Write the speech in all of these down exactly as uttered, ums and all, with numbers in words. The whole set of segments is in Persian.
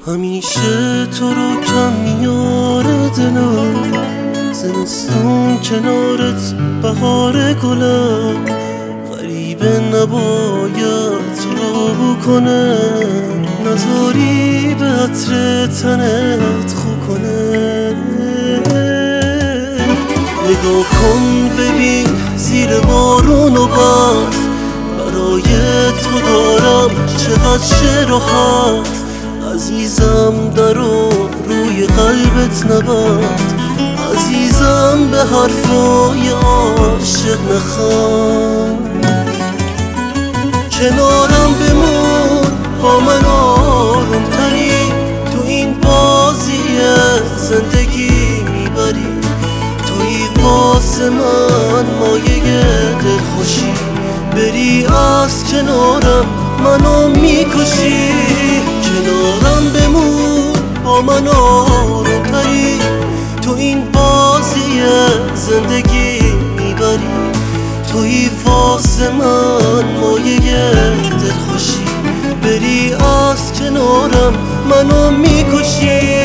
همیشه تو رو کم میاره دلم، زمستون کنارت بهار گلم. غریبه نباید تو رو بکنه، نذاری به عطر تنت خو کنه. نگاه کن ببین زیر بارون و برف، برای تو دارم چقدر شعر و حرف. عزیزم درو روی قلبت نبند، عزیزم به حرفای عاشق نخند. کنارم بمون با من آروم تری، تو این بازی زندگی میبری. توی واسه من مایه دلخوشی، بری از کنارم منو میکشی. کنارم بمون با من آروم تری، تو این بازی زندگی میبری. توی واسه من مایه دلخوشی، بری از کنارم منو میکشی.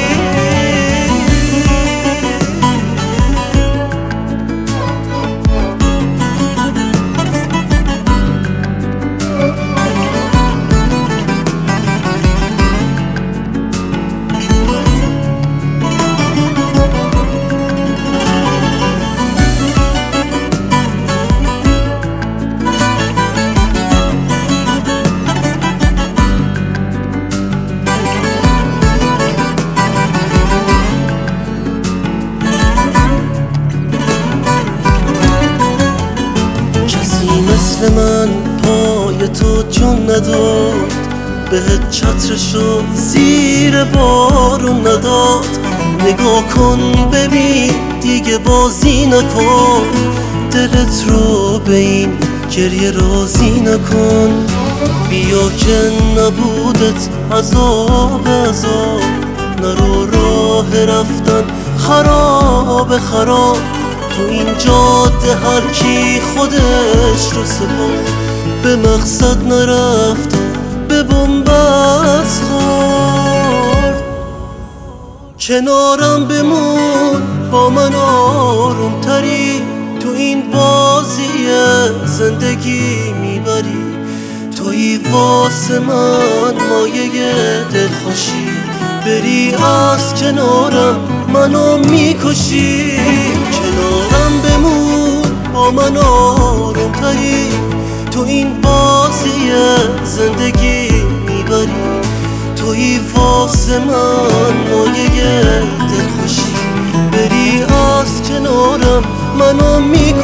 مثل من پای تو جون نداد، بهت چترشو زیر بارون نداد. نگاه کن ببین دیگه بازی نکن، دلت رو به این گریه رازی نکن. بیا که نبودت عذاب عذاب، نرو راه رفتن خراب خراب. تو این جاده هر کی خودش رو سپرد، به مقصد نرفت به بنبست خورد. کنارم بمون با من آروم تری، تو این بازی زندگی میبری. توی واسه من مایه دلخوشی، بری از کنارم منو میکشی. کنارم بمون با من آروم تری، تو این بازی زندگی میبری. توی واسه من مایه دلخوشی، بری از کنارم منو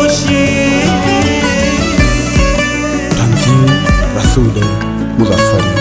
میکشی. تنظیم رسول مظفری.